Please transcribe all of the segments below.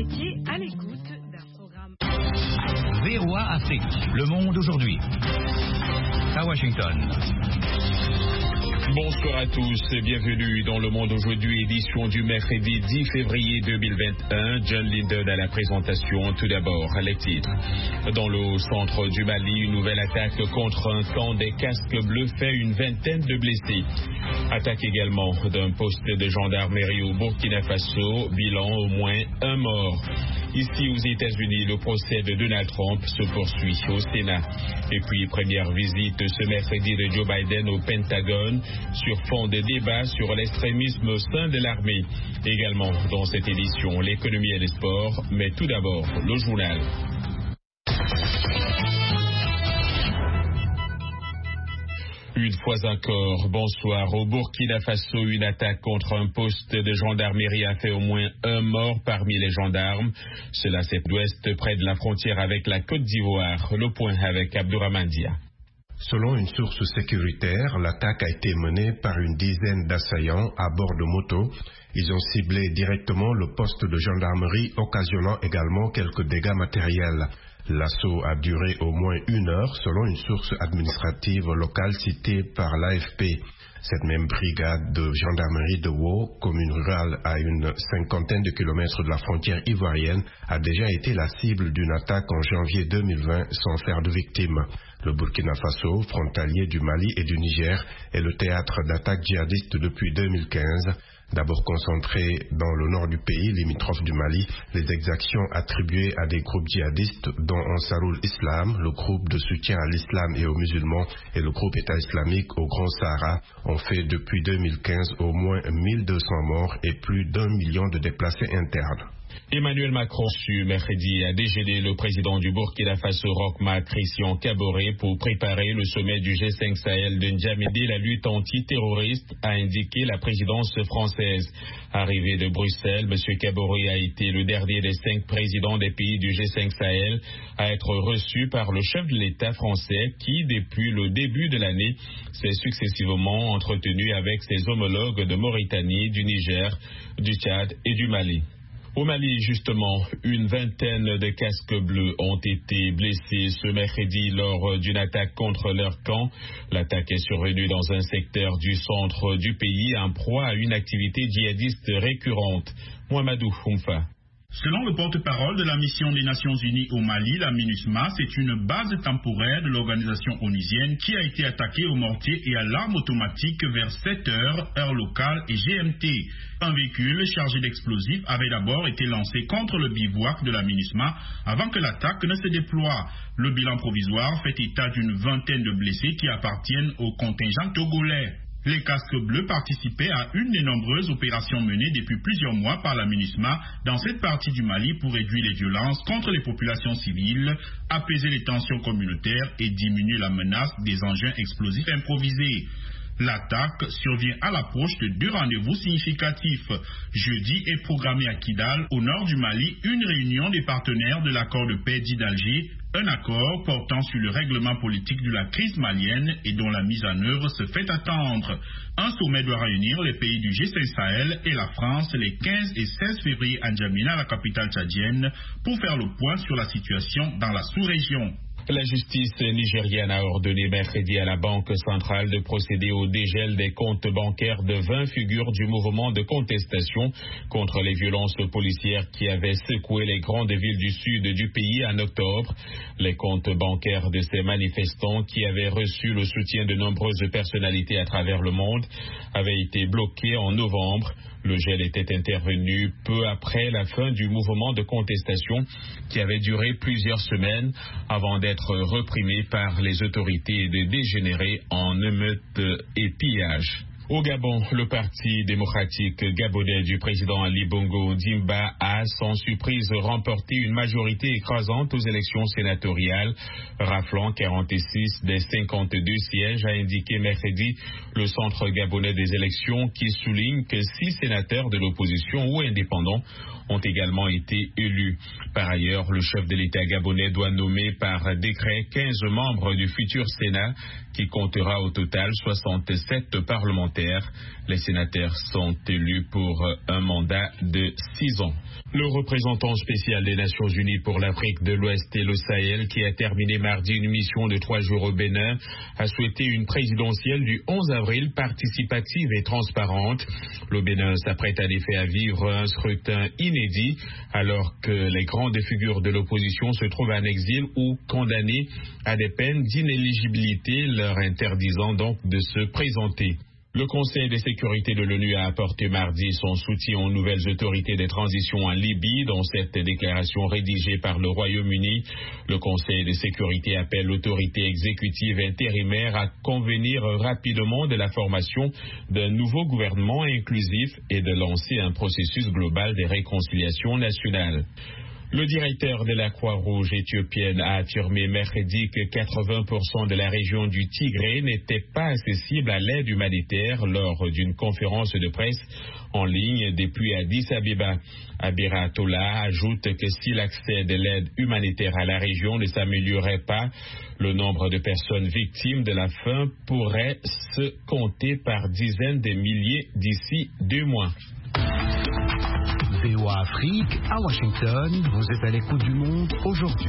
étiez à l'écoute d'un programme VOA Afrique, le monde aujourd'hui. À Washington. Bonsoir à tous et bienvenue dans Le Monde aujourd'hui, édition du mercredi 10 février 2021. John Linden à la présentation. Tout d'abord, les titres. Dans le centre du Mali, une nouvelle attaque contre un camp des casques bleus fait une vingtaine de blessés. Attaque également d'un poste de gendarmerie au Burkina Faso, bilan au moins un mort. Ici aux États-Unis, le procès de Donald Trump se poursuit au Sénat. Et puis, première visite ce mercredi de Joe Biden au Pentagone sur fond de débats sur l'extrémisme au sein de l'armée. Également dans cette édition, l'économie et les sports, mais tout d'abord, le journal. Une fois encore, bonsoir. Au Burkina Faso, une attaque contre un poste de gendarmerie a fait au moins un mort parmi les gendarmes. Cela c'est l'ouest, près de la frontière avec la Côte d'Ivoire. Le point avec Abdourahmane Dia. Selon une source sécuritaire, l'attaque a été menée par une dizaine d'assaillants à bord de motos. Ils ont ciblé directement le poste de gendarmerie, occasionnant également quelques dégâts matériels. L'assaut a duré au moins 1 heure, selon une source administrative locale citée par l'AFP. Cette même brigade de gendarmerie de Wau, commune rurale à une 50aine de kilomètres de la frontière ivoirienne, a déjà été la cible d'une attaque en janvier 2020 sans faire de victimes. Le Burkina Faso, frontalier du Mali et du Niger, est le théâtre d'attaques djihadistes depuis 2015. D'abord concentré dans le nord du pays, limitrophe du Mali, les exactions attribuées à des groupes djihadistes dont Ansarul Islam, le groupe de soutien à l'islam et aux musulmans, et le groupe État islamique au Grand Sahara, ont fait depuis 2015 au moins 1200 morts et plus d'1 million de déplacés internes. Emmanuel Macron su mercredi a dégelé le président du Burkina Faso, Roch-Marc Christian Kaboré, pour préparer le sommet du G5 Sahel de N'Djamena. La lutte antiterroriste, a indiqué la présidence française. Arrivé de Bruxelles, M. Kaboré a été le dernier des 5 présidents des pays du G5 Sahel à être reçu par le chef de l'État français qui, depuis le début de l'année, s'est successivement entretenu avec ses homologues de Mauritanie, du Niger, du Tchad et du Mali. Au Mali, justement, une vingtaine de casques bleus ont été blessés ce mercredi lors d'une attaque contre leur camp. L'attaque est survenue dans un secteur du centre du pays, en proie à une activité djihadiste récurrente. Mohamedou Foumfa. Selon le porte-parole de la mission des Nations Unies au Mali, la MINUSMA, c'est une base temporaire de l'organisation onusienne qui a été attaquée au mortier et à l'arme automatique vers 7 heures, heure locale et GMT. Un véhicule chargé d'explosifs avait d'abord été lancé contre le bivouac de la MINUSMA avant que l'attaque ne se déploie. Le bilan provisoire fait état d'une vingtaine de blessés qui appartiennent au contingent togolais. Les casques bleus participaient à une des nombreuses opérations menées depuis plusieurs mois par la MINUSMA dans cette partie du Mali pour réduire les violences contre les populations civiles, apaiser les tensions communautaires et diminuer la menace des engins explosifs improvisés. L'attaque survient à l'approche de 2 rendez-vous significatifs. Jeudi est programmée à Kidal, au nord du Mali, une réunion des partenaires de l'accord de paix dit d'Alger, un accord portant sur le règlement politique de la crise malienne et dont la mise en œuvre se fait attendre. Un sommet doit réunir les pays du G5 Sahel et la France les 15 et 16 février à N'Djamena, la capitale tchadienne, pour faire le point sur la situation dans la sous-région. La justice nigériane a ordonné mercredi à la Banque centrale de procéder au dégel des comptes bancaires de 20 figures du mouvement de contestation contre les violences policières qui avaient secoué les grandes villes du sud du pays en octobre. Les comptes bancaires de ces manifestants qui avaient reçu le soutien de nombreuses personnalités à travers le monde avaient été bloqués en novembre. Le gel était intervenu peu après la fin du mouvement de contestation qui avait duré plusieurs semaines avant d'être reprimé par les autorités et de dégénérer en émeutes et pillages. Au Gabon, le Parti démocratique gabonais du président Ali Bongo Ondimba a sans surprise remporté une majorité écrasante aux élections sénatoriales, raflant 46 des 52 sièges, a indiqué mercredi le Centre gabonais des élections qui souligne que 6 sénateurs de l'opposition ou indépendants ont également été élus. Par ailleurs, le chef de l'État gabonais doit nommer par décret 15 membres du futur Sénat qui comptera au total 67 parlementaires. Les sénateurs sont élus pour un mandat de 6 ans. Le représentant spécial des Nations Unies pour l'Afrique de l'Ouest et le Sahel, qui a terminé mardi une mission de 3 jours au Bénin, a souhaité une présidentielle du 11 avril participative et transparente. Le Bénin s'apprête en effet à vivre un scrutin inédit alors que les grandes figures de l'opposition se trouvent en exil ou condamnées à des peines d'inéligibilité, leur interdisant donc de se présenter. Le Conseil de sécurité de l'ONU a apporté mardi son soutien aux nouvelles autorités de transition en Libye. Dans cette déclaration rédigée par le Royaume-Uni, le Conseil de sécurité appelle l'autorité exécutive intérimaire à convenir rapidement de la formation d'un nouveau gouvernement inclusif et de lancer un processus global de réconciliation nationale. Le directeur de la Croix-Rouge éthiopienne a affirmé mercredi que 80% de la région du Tigré n'était pas accessible à l'aide humanitaire lors d'une conférence de presse en ligne depuis Addis Abeba. Abira Tola ajoute que si l'accès de l'aide humanitaire à la région ne s'améliorait pas, le nombre de personnes victimes de la faim pourrait se compter par dizaines de milliers d'ici 2 mois. VOA Afrique, à Washington, vous êtes à l'écoute du monde aujourd'hui.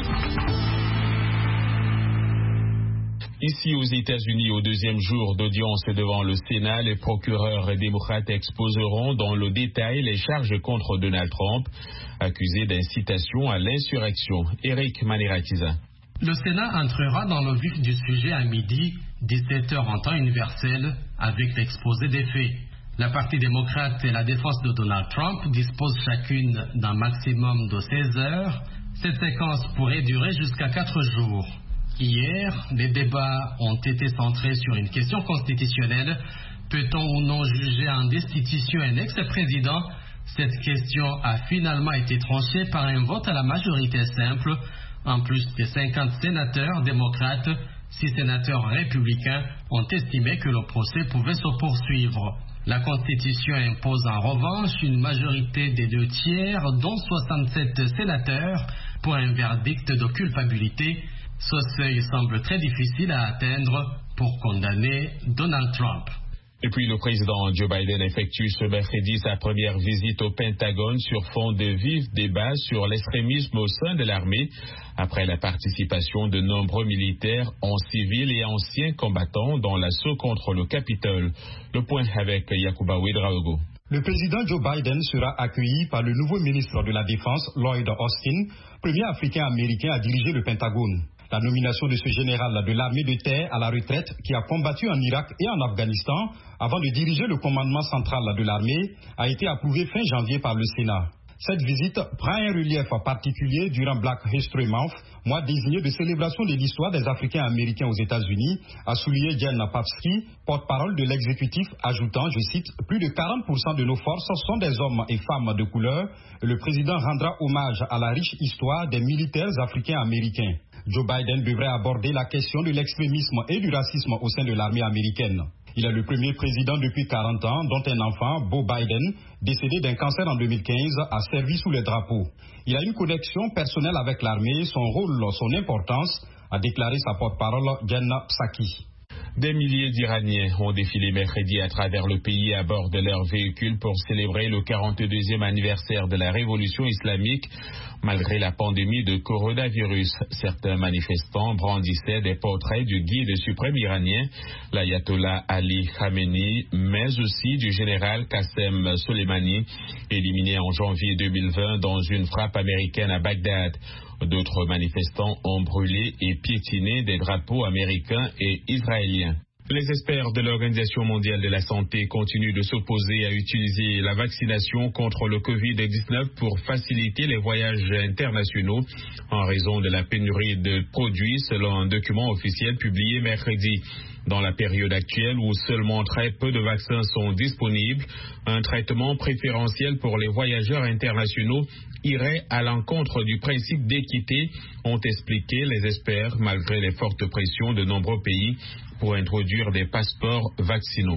Ici aux États-Unis, au deuxième jour d'audience devant le Sénat, les procureurs démocrates exposeront dans le détail les charges contre Donald Trump, accusé d'incitation à l'insurrection. Eric Maniratiza. Le Sénat entrera dans le vif du sujet à midi, 17h en temps universel, avec l'exposé des faits. La partie démocrate et la défense de Donald Trump disposent chacune d'un maximum de 16 heures. Cette séquence pourrait durer jusqu'à 4 jours. Hier, les débats ont été centrés sur une question constitutionnelle. Peut-on ou non juger en destitution un ex-président? Cette question a finalement été tranchée par un vote à la majorité simple. En plus des 50 sénateurs démocrates, 6 sénateurs républicains ont estimé que le procès pouvait se poursuivre. La Constitution impose en revanche une majorité des 2 tiers, dont 67 sénateurs, pour un verdict de culpabilité. Ce seuil semble très difficile à atteindre pour condamner Donald Trump. Et puis le président Joe Biden effectue ce mercredi sa première visite au Pentagone sur fond de vifs débats sur l'extrémisme au sein de l'armée, après la participation de nombreux militaires en civil et anciens combattants dans l'assaut contre le Capitole. Le point avec Yacouba Ouedraogo. Le président Joe Biden sera accueilli par le nouveau ministre de la Défense, Lloyd Austin, premier Africain-Américain à diriger le Pentagone. La nomination de ce général de l'armée de terre à la retraite qui a combattu en Irak et en Afghanistan avant de diriger le commandement central de l'armée a été approuvée fin janvier par le Sénat. Cette visite prend un relief particulier durant Black History Month, mois désigné de célébration de l'histoire des Africains américains aux États-Unis, a souligné Jen Papsky, porte-parole de l'exécutif, ajoutant, je cite, « Plus de 40% de nos forces sont des hommes et femmes de couleur. Le président rendra hommage à la riche histoire des militaires africains américains. » Joe Biden devrait aborder la question de l'extrémisme et du racisme au sein de l'armée américaine. Il est le premier président depuis 40 ans dont un enfant, Beau Biden, décédé d'un cancer en 2015, a servi sous les drapeaux. Il a une connexion personnelle avec l'armée, son rôle, son importance, a déclaré sa porte-parole Jenna Psaki. Des milliers d'Iraniens ont défilé mercredi à travers le pays à bord de leurs véhicules pour célébrer le 42e anniversaire de la révolution islamique. Malgré la pandémie de coronavirus, certains manifestants brandissaient des portraits du guide suprême iranien, l'ayatollah Ali Khamenei, mais aussi du général Qassem Soleimani, éliminé en janvier 2020 dans une frappe américaine à Bagdad. D'autres manifestants ont brûlé et piétiné des drapeaux américains et israéliens. Les experts de l'Organisation mondiale de la santé continuent de s'opposer à utiliser la vaccination contre le Covid-19 pour faciliter les voyages internationaux en raison de la pénurie de produits, selon un document officiel publié mercredi. Dans la période actuelle où seulement très peu de vaccins sont disponibles, un traitement préférentiel pour les voyageurs internationaux irait à l'encontre du principe d'équité, ont expliqué les experts, malgré les fortes pressions de nombreux pays pour introduire des passeports vaccinaux.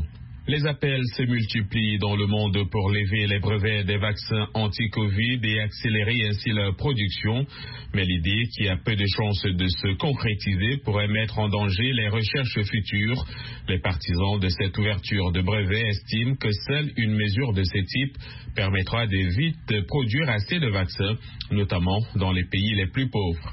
Les appels se multiplient dans le monde pour lever les brevets des vaccins anti-Covid et accélérer ainsi leur production. Mais l'idée, qui a peu de chances de se concrétiser, pourrait mettre en danger les recherches futures. Les partisans de cette ouverture de brevets estiment que seule une mesure de ce type permettra de vite produire assez de vaccins, notamment dans les pays les plus pauvres.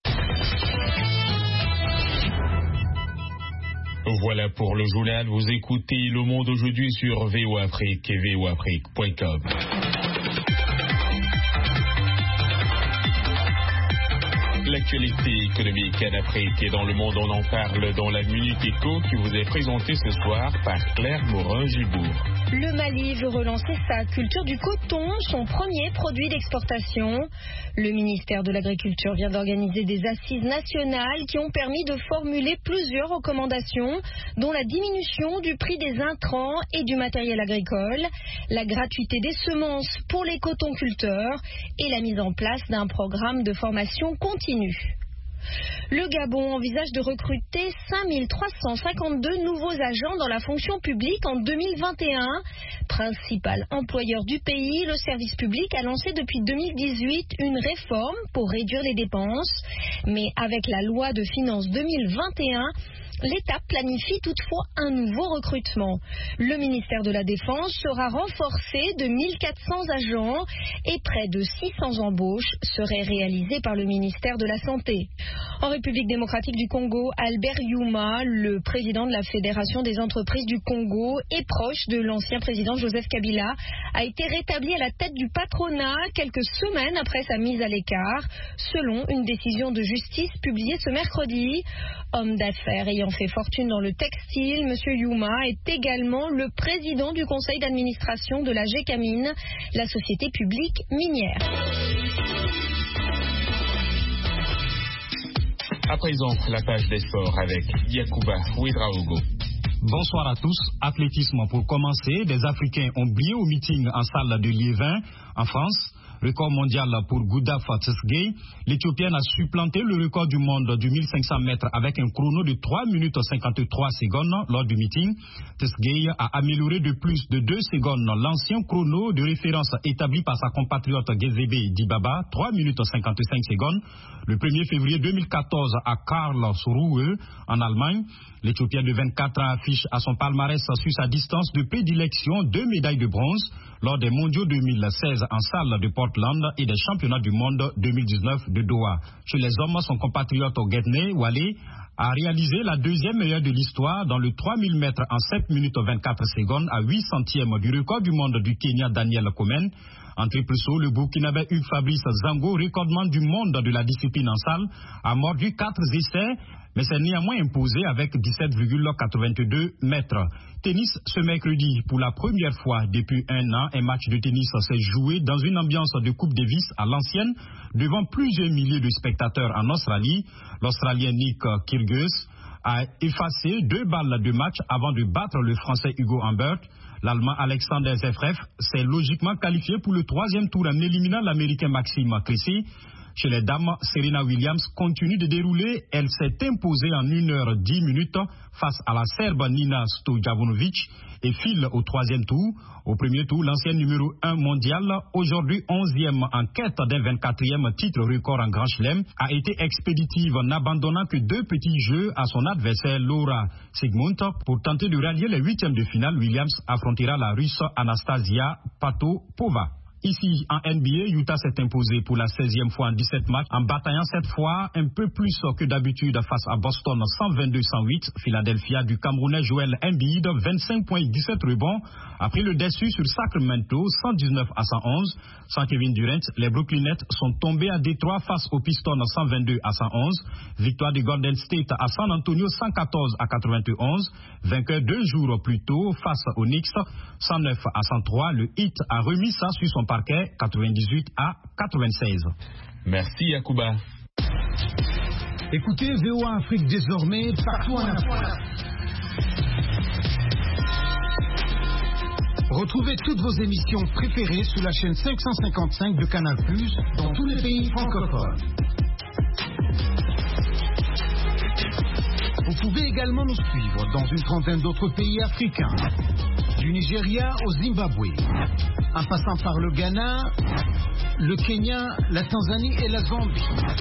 Voilà pour le journal. Vous écoutez Le Monde aujourd'hui sur VOA Afrique et voaafrique.com. L'actualité économique en Afrique et dans le monde, on en parle dans la Minute Éco qui vous est présentée ce soir par Claire Morin-Gibourg. Le Mali veut relancer sa culture du coton, son premier produit d'exportation. Le ministère de l'Agriculture vient d'organiser des assises nationales qui ont permis de formuler plusieurs recommandations, dont la diminution du prix des intrants et du matériel agricole, la gratuité des semences pour les cotonculteurs et la mise en place d'un programme de formation continue. Le Gabon envisage de recruter 5352 nouveaux agents dans la fonction publique en 2021. Principal employeur du pays, le service public a lancé depuis 2018 une réforme pour réduire les dépenses. Mais avec la loi de finances 2021, l'État planifie toutefois un nouveau recrutement. Le ministère de la Défense sera renforcé de 1400 agents et près de 600 embauches seraient réalisées par le ministère de la Santé. En République démocratique du Congo, Albert Youma, le président de la Fédération des entreprises du Congo et proche de l'ancien président Joseph Kabila, a été rétabli à la tête du patronat quelques semaines après sa mise à l'écart, selon une décision de justice publiée ce mercredi. Homme d'affaires ayant fait fortune dans le textile, M. Youma est également le président du conseil d'administration de la Gécamine, la société publique minière. À présent, la page des sports avec Yacouba Ouedraogo. Bonsoir à tous. Athlétisme pour commencer. Des Africains ont brillé au meeting en salle de Liévin, en France. Record mondial pour Gouda Tsegay. L'Éthiopienne a supplanté le record du monde du 1500 mètres avec un chrono de 3 minutes 53 secondes lors du meeting. Tsegay a amélioré de plus de 2 secondes l'ancien chrono de référence établi par sa compatriote Gezebe Dibaba, 3 minutes 55 secondes, le 1er février 2014 à Karlsruhe en Allemagne. L'Éthiopienne de 24 ans affiche à son palmarès sur sa distance de prédilection 2 médailles de bronze lors des mondiaux 2016 en salle de Portland et des championnats du monde 2019 de Doha. Chez les hommes, son compatriote Gedney Wale a réalisé la deuxième meilleure de l'histoire dans le 3000 mètres en 7 minutes 24 secondes à 8 centièmes du record du monde du Kenya Daniel Komen. En triple saut, le Burkinabé Hugues Fabrice Zango, recordman du monde de la discipline en salle, a mordu 4 essais, mais s'est néanmoins imposé avec 17,82 mètres. Tennis, ce mercredi, pour la première fois depuis un an, un match de tennis s'est joué dans une ambiance de Coupe Davis à l'ancienne, devant plusieurs milliers de spectateurs en Australie. L'Australien Nick Kyrgios a effacé 2 balles de match avant de battre le Français Hugo Humbert. L'Allemand Alexander Zverev s'est logiquement qualifié pour le 3e tour en éliminant l'Américain Maxime Cressy. Chez les dames, Serena Williams continue de dérouler. Elle s'est imposée en 1h10 face à la Serbe Nina Stojanovic et file au 3e tour. Au premier tour, l'ancienne numéro 1 mondial, aujourd'hui 11e en quête d'un 24e titre record en Grand Chelem, a été expéditive n'abandonnant que 2 petits jeux à son adversaire Laura Sigmund. Pour tenter de rallier les 8e de finale, Williams affrontera la Russe Anastasia Patopova. Ici, en NBA, Utah s'est imposé pour la 16e fois en 17 matchs, en bataillant cette fois un peu plus que d'habitude face à Boston 122-108. Philadelphia du Camerounais Joel Embiid, 25 points et 17 rebonds. Après le déçu sur Sacramento, 119-111. Sans Kevin Durant, les Brooklyn Nets sont tombés à Détroit face aux Pistons 122-111. Victoire de Golden State à San Antonio 114-91. Vainqueur 2 jours plus tôt face aux Knicks 109-103. Le Heat a remis ça sur son parquet 98-96. Merci Yacouba. Écoutez VOA Afrique désormais partout en Afrique. Retrouvez toutes vos émissions préférées sur la chaîne 555 de Canal+, dans tous les pays francophones. Vous pouvez également nous suivre dans une trentaine d'autres pays africains. du Nigeria au Zimbabwe, en passant par le Ghana, le Kenya, la Tanzanie et la Zambie.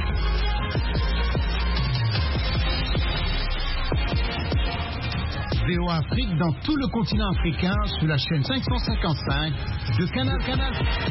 VOA Afrique dans tout le continent africain sur la chaîne 555 de Canal.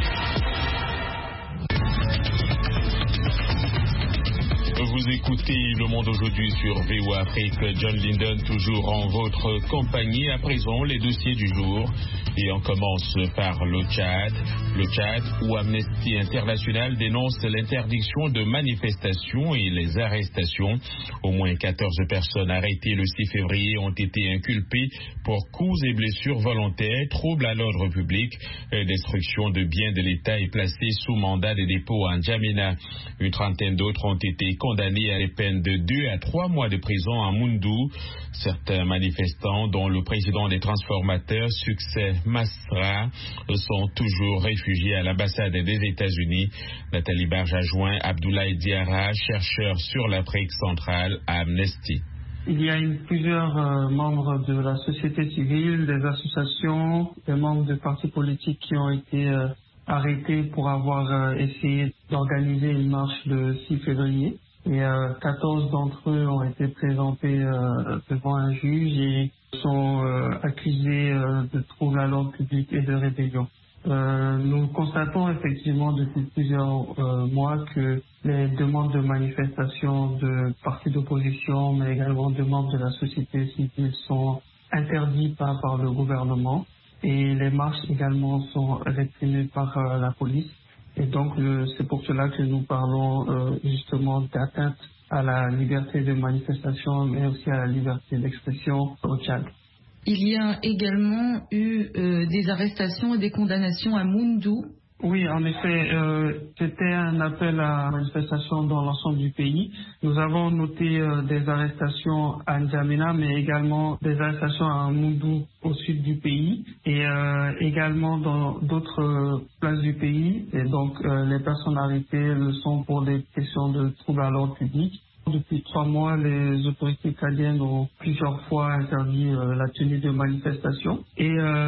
Vous écoutez Le Monde aujourd'hui sur VOA Afrique. John Linden toujours en votre compagnie. À présent, les dossiers du jour. Et on commence par le Tchad. Le Tchad, où Amnesty International dénonce l'interdiction de manifestations et les arrestations. Au moins 14 personnes arrêtées le 6 février ont été inculpées pour coups et blessures volontaires, troubles à l'ordre public, destruction de biens de l'État et placés sous mandat de dépôt en N'Djamena. Une trentaine d'autres ont été condamnés à des peines de 2 à 3 mois de prison à Moundou. Certains manifestants, dont le président des transformateurs, Succès Masra, sont toujours réfugiés à l'ambassade des États-Unis. Nathalie Barge a joint Abdoulaye Diarra, chercheur sur l'Afrique centrale à Amnesty. Il y a eu plusieurs membres de la société civile, des associations, des membres de partis politiques qui ont été arrêtés pour avoir essayé d'organiser une marche le 6 février. Et 14 d'entre eux ont été présentés devant un juge et sont accusés de troubles à l'ordre public et de rébellion. Nous constatons effectivement depuis plusieurs mois que les demandes de manifestation de partis d'opposition, mais également de membres de la société civile sont interdites par le gouvernement et les marches également sont réprimées par la police. Et donc, c'est pour cela que nous parlons justement d'atteinte à la liberté de manifestation, mais aussi à la liberté d'expression au Tchad. Il y a également eu des arrestations et des condamnations à Moundou. Oui, en effet, c'était un appel à manifestation dans l'ensemble du pays. Nous avons noté des arrestations à N'Djamena, mais également des arrestations à Moundou au sud du pays et également dans d'autres places du pays. Et donc, les personnes arrêtées le sont pour des questions de troubles à l'ordre public. Depuis 3 mois, les autorités tchadiennes ont plusieurs fois interdit la tenue de manifestations. Et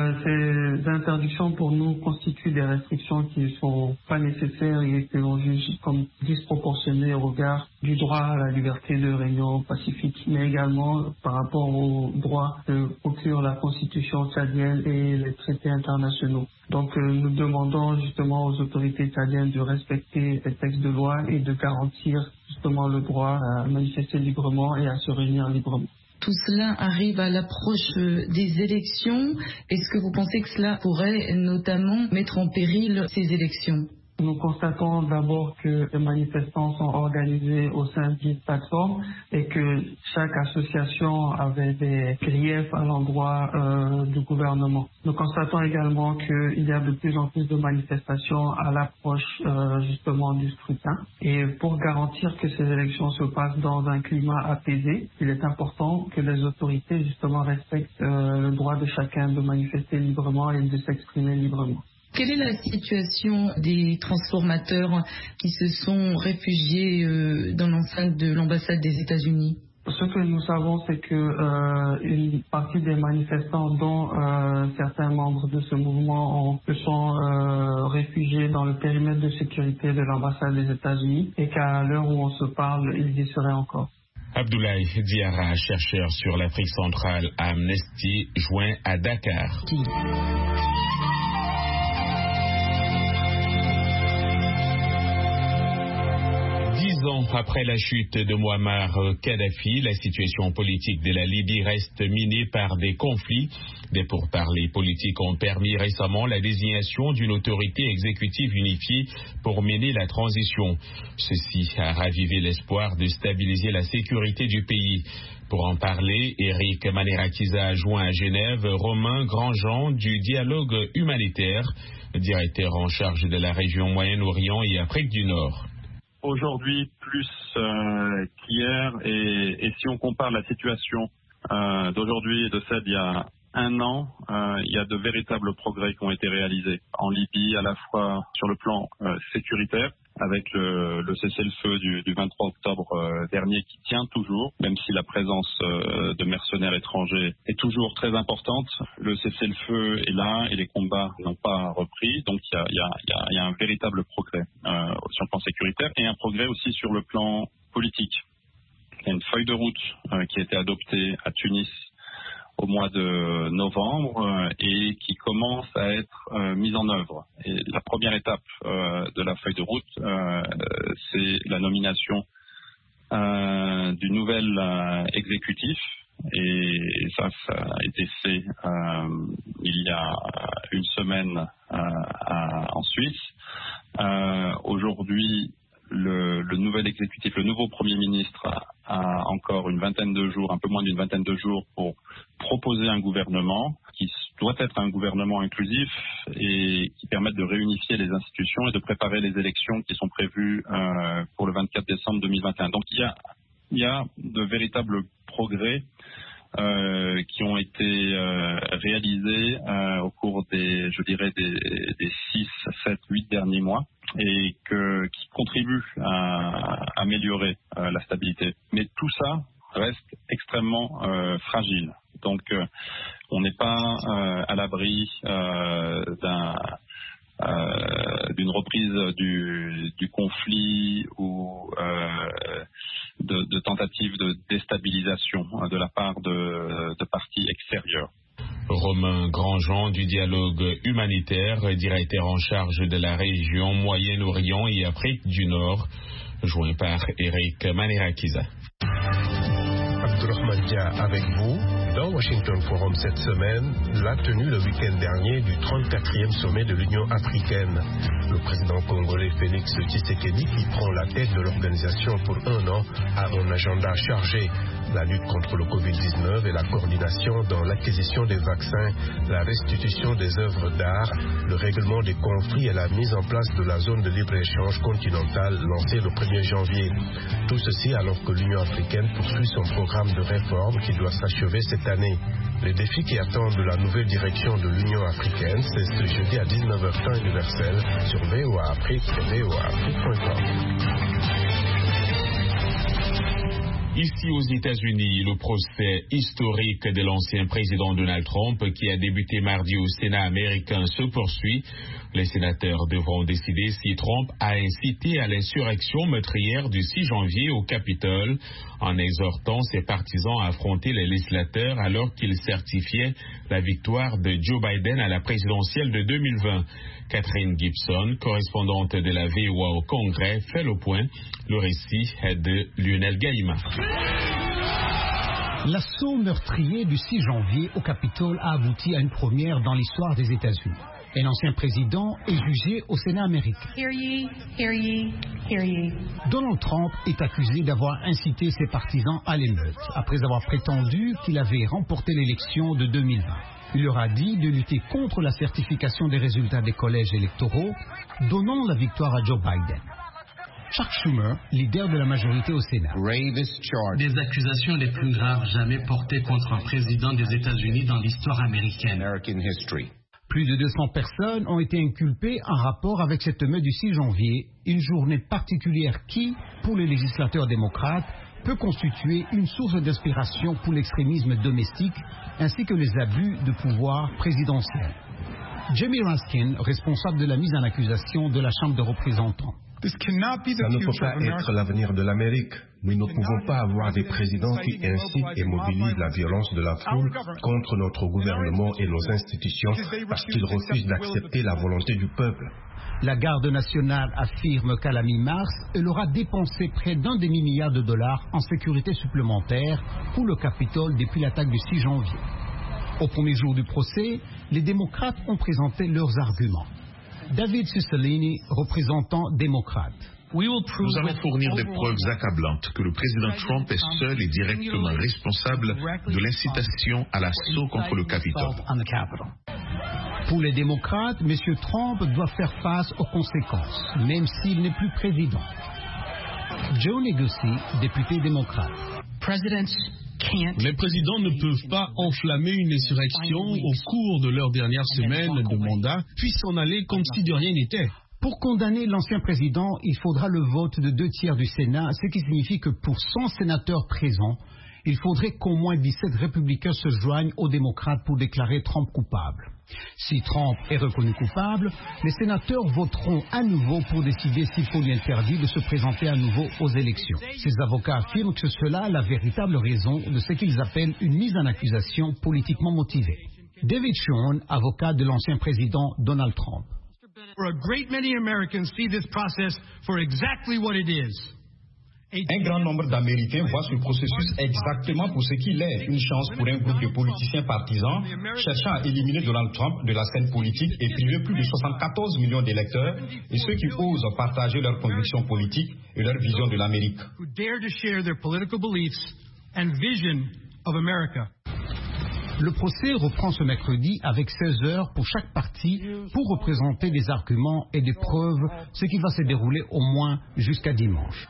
ces interdictions, pour nous, constituent des restrictions qui ne sont pas nécessaires et que l'on juge comme disproportionnées au regard du droit à la liberté de réunion pacifique, mais également par rapport au droit que procure la Constitution tchadienne et les traités internationaux. Donc nous demandons justement aux autorités tchadiennes de respecter les textes de loi et de garantir justement le droit à manifester librement et à se réunir librement. Tout cela arrive à l'approche des élections. Est-ce que vous pensez que cela pourrait notamment mettre en péril ces élections ? Nous constatons d'abord que les manifestants sont organisés au sein d'une plateforme et que chaque association avait des griefs à l'endroit du gouvernement. Nous constatons également qu'il y a de plus en plus de manifestations à l'approche justement du scrutin. Et pour garantir que ces élections se passent dans un climat apaisé, il est important que les autorités justement respectent le droit de chacun de manifester librement et de s'exprimer librement. Quelle est la situation des transformateurs qui se sont réfugiés dans l'enceinte de l'ambassade des États-Unis ? Ce que nous savons, c'est que une partie des manifestants, dont certains membres de ce mouvement, se sont réfugiés dans le périmètre de sécurité de l'ambassade des États-Unis et qu'à l'heure où on se parle, ils y seraient encore. Abdoulaye Diarra, chercheur sur l'Afrique centrale à Amnesty, joint à Dakar. Après la chute de Mouammar Kadhafi, la situation politique de la Libye reste minée par des conflits. Des pourparlers politiques ont permis récemment la désignation d'une autorité exécutive unifiée pour mener la transition. Ceci a ravivé l'espoir de stabiliser la sécurité du pays. Pour en parler, Eric Manerakiza a joint à Genève Romain Grandjean du dialogue humanitaire, directeur en charge de la région Moyen-Orient et Afrique du Nord. Aujourd'hui, plus qu'hier, et si on compare la situation d'aujourd'hui et de celle d'il y a un an, il y a de véritables progrès qui ont été réalisés en Libye, à la fois sur le plan sécuritaire, avec le cessez-le-feu du 23 octobre dernier qui tient toujours, même si la présence de mercenaires étrangers est toujours très importante. Le cessez-le-feu est là et les combats n'ont pas repris, donc il y a un véritable progrès sur le plan sécuritaire et un progrès aussi sur le plan politique. Il y a une feuille de route qui a été adoptée à Tunis au mois de novembre et qui commence à être mise en œuvre. Et la première étape de la feuille de route, c'est la nomination du nouvel exécutif. Et ça a été fait il y a une semaine en Suisse. Aujourd'hui, le nouvel exécutif, le nouveau Premier ministre a encore une vingtaine de jours, un peu moins d'une vingtaine de jours pour proposer un gouvernement qui doit être un gouvernement inclusif et qui permette de réunifier les institutions et de préparer les élections qui sont prévues pour le 24 décembre 2021. Donc il y a de véritables progrès qui ont été réalisés au cours des 6, 7, 8 derniers mois et qui contribuent à améliorer la stabilité. Mais tout ça reste extrêmement fragile. Donc on n'est pas à l'abri d'une reprise du conflit ou de tentatives de déstabilisation de la part de partis extérieurs. Romain Grandjean du dialogue humanitaire, directeur en charge de la région Moyen-Orient et Afrique du Nord, joint par Eric Manirakiza. Abdourahmane Dia avec vous. Dans Washington Forum cette semaine, la tenue le week-end dernier du 34e sommet de l'Union africaine. Le président congolais Félix Tshisekedi, qui prend la tête de l'organisation pour un an, a un agenda chargé. La lutte contre le Covid-19 et la coordination dans l'acquisition des vaccins, la restitution des œuvres d'art, le règlement des conflits et la mise en place de la zone de libre-échange continentale lancée le 1er janvier. Tout ceci alors que l'Union africaine poursuit son programme de réforme qui doit s'achever cette année. Les défis qui attendent la nouvelle direction de l'Union africaine, c'est ce jeudi à 19h temps universel sur VOA Afrique et voaafrique.com. Ici aux États-Unis, le procès historique de l'ancien président Donald Trump qui a débuté mardi au Sénat américain se poursuit. Les sénateurs devront décider si Trump a incité à l'insurrection meurtrière du 6 janvier au Capitole en exhortant ses partisans à affronter les législateurs alors qu'il certifiait la victoire de Joe Biden à la présidentielle de 2020. Catherine Gibson, correspondante de la VOA au Congrès, fait le point. Le récit est de Lionel Gaïma. L'assaut meurtrier du 6 janvier au Capitole a abouti à une première dans l'histoire des États-Unis. Un ancien président est jugé au Sénat américain. Hear ye, hear ye, hear ye. Donald Trump est accusé d'avoir incité ses partisans à l'émeute, après avoir prétendu qu'il avait remporté l'élection de 2020. Il leur a dit de lutter contre la certification des résultats des collèges électoraux, donnant la victoire à Joe Biden. Chuck Schumer, leader de la majorité au Sénat. Des accusations les plus graves jamais portées contre un président des États-Unis dans l'histoire américaine. Plus de 200 personnes ont été inculpées en rapport avec cette meute du 6 janvier, une journée particulière qui, pour les législateurs démocrates, peut constituer une source d'inspiration pour l'extrémisme domestique ainsi que les abus de pouvoir présidentiel. Jamie Raskin, responsable de la mise en accusation de la Chambre des représentants. Ça ne peut pas être l'avenir de l'Amérique. Nous ne pouvons pas avoir des présidents qui incitent et mobilisent la violence de la foule contre notre gouvernement et nos institutions parce qu'ils refusent d'accepter la volonté du peuple. La garde nationale affirme qu'à la mi-mars, elle aura dépensé près d'1 demi-milliard de dollars en sécurité supplémentaire pour le Capitole depuis l'attaque du 6 janvier. Au premier jour du procès, les démocrates ont présenté leurs arguments. David Cicilline, représentant démocrate. Nous allons fournir des preuves accablantes que le président Trump est seul et directement responsable de l'incitation à l'assaut contre le Capitole. Pour les démocrates, M. Trump doit faire face aux conséquences, même s'il n'est plus président. Joe Negussie, député démocrate. Les présidents ne peuvent pas enflammer une insurrection au cours de leur dernière semaine de mandat, puis s'en aller comme si de rien n'était. Pour condamner l'ancien président, il faudra le vote de 2/3 du Sénat, ce qui signifie que pour 100 sénateurs présents, il faudrait qu'au moins 17 républicains se joignent aux démocrates pour déclarer Trump coupable. Si Trump est reconnu coupable, les sénateurs voteront à nouveau pour décider s'il faut lui interdire de se présenter à nouveau aux élections. Ces avocats affirment que c'est cela la véritable raison de ce qu'ils appellent une mise en accusation politiquement motivée. David Schoen, avocat de l'ancien président Donald Trump. For a great many Americans see this process for exactly what it is. Un grand nombre d'Américains voient ce processus exactement pour ce qu'il est, une chance pour un groupe de politiciens partisans cherchant à éliminer Donald Trump de la scène politique et priver plus de 74 millions d'électeurs et ceux qui osent partager leurs convictions politiques et leur vision de l'Amérique. Who dare to share their political beliefs and vision of America. Le procès reprend ce mercredi avec 16 heures pour chaque partie pour représenter des arguments et des preuves, ce qui va se dérouler au moins jusqu'à dimanche.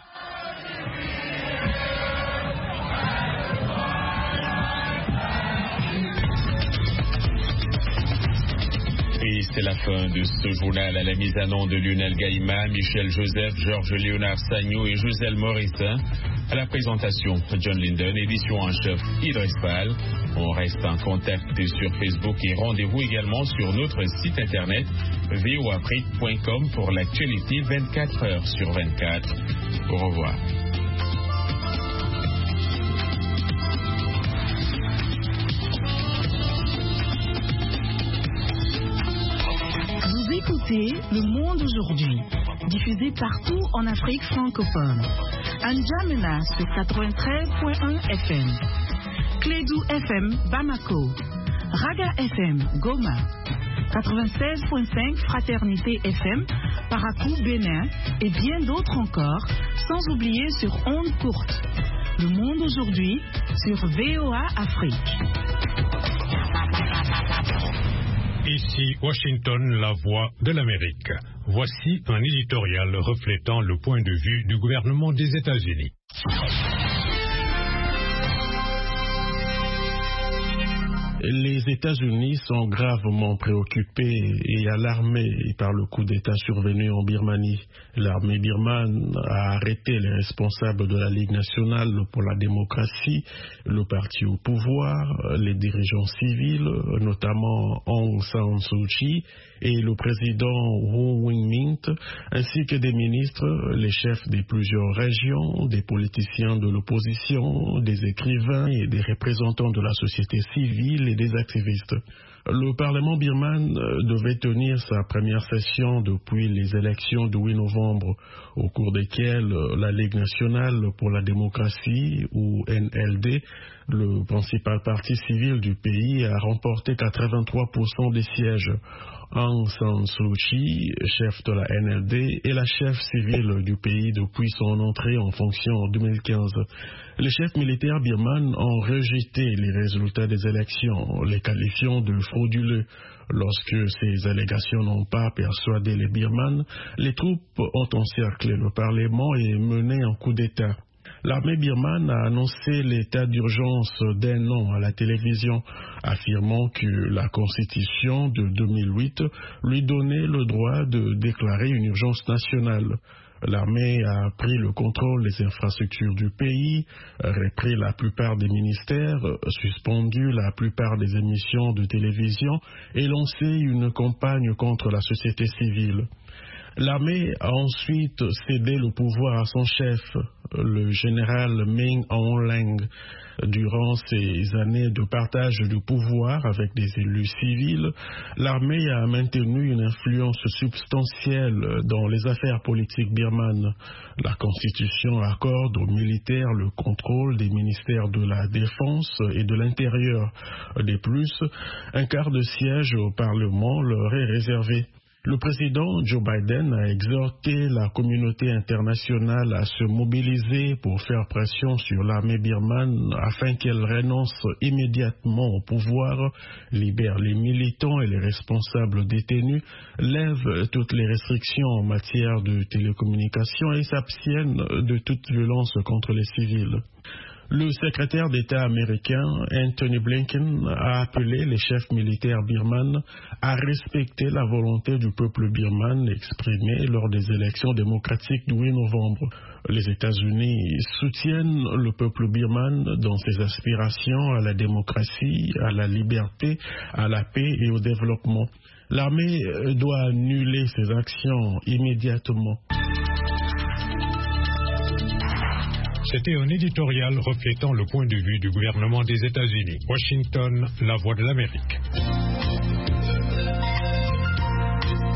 Et c'est la fin de ce journal. À la mise en onde de Lionel Gaïma, Michel Joseph, Georges Léonard Sagno et Joselle Morissin. À la présentation, John Linden, édition en chef Idriss Fall. On reste en contact sur Facebook et rendez-vous également sur notre site internet voafrique.com pour l'actualité 24 heures sur 24. Au revoir. Écoutez Le Monde aujourd'hui, diffusé partout en Afrique francophone. N'Djamena sur 93.1 FM, Clédou FM Bamako, Raga FM Goma, 96.5 Fraternité FM Parakou Bénin et bien d'autres encore, sans oublier sur ondes courtes. Le Monde aujourd'hui sur VOA Afrique. Ici Washington, la voix de l'Amérique. Voici un éditorial reflétant le point de vue du gouvernement des États-Unis. Les États-Unis sont gravement préoccupés et alarmés par le coup d'État survenu en Birmanie. L'armée birmane a arrêté les responsables de la Ligue nationale pour la démocratie, le parti au pouvoir, les dirigeants civils, notamment Aung San Suu Kyi et le président Win Myint, ainsi que des ministres, les chefs de plusieurs régions, des politiciens de l'opposition, des écrivains et des représentants de la société civile et des activistes. Le Parlement birman devait tenir sa première session depuis les élections de 8 novembre, au cours desquelles la Ligue nationale pour la démocratie, ou NLD, le principal parti civil du pays, a remporté 83% des sièges. Aung San Suu Kyi, chef de la NLD, est la chef civile du pays depuis son entrée en fonction en 2015. Les chefs militaires birmanes ont rejeté les résultats des élections, les qualifiant de frauduleux. Lorsque ces allégations n'ont pas persuadé les Birmanes, les troupes ont encerclé le Parlement et mené un coup d'État. L'armée birmane a annoncé l'état d'urgence d'un an à la télévision, affirmant que la Constitution de 2008 lui donnait le droit de déclarer une urgence nationale. L'armée a pris le contrôle des infrastructures du pays, repris la plupart des ministères, suspendu la plupart des émissions de télévision et lancé une campagne contre la société civile. L'armée a ensuite cédé le pouvoir à son chef, le général Min Aung Hlaing. Durant ces années de partage du pouvoir avec des élus civils, l'armée a maintenu une influence substantielle dans les affaires politiques birmanes. La Constitution accorde aux militaires le contrôle des ministères de la Défense et de l'Intérieur. De plus, un quart de siège au Parlement leur est réservé. Le président Joe Biden a exhorté la communauté internationale à se mobiliser pour faire pression sur l'armée birmane afin qu'elle renonce immédiatement au pouvoir, libère les militants et les responsables détenus, lève toutes les restrictions en matière de télécommunications et s'abstienne de toute violence contre les civils. Le secrétaire d'État américain Anthony Blinken a appelé les chefs militaires birmanes à respecter la volonté du peuple birman exprimée lors des élections démocratiques du 8 novembre. Les États-Unis soutiennent le peuple birman dans ses aspirations à la démocratie, à la liberté, à la paix et au développement. L'armée doit annuler ces actions immédiatement. C'était un éditorial reflétant le point de vue du gouvernement des États-Unis. Washington, la voix de l'Amérique.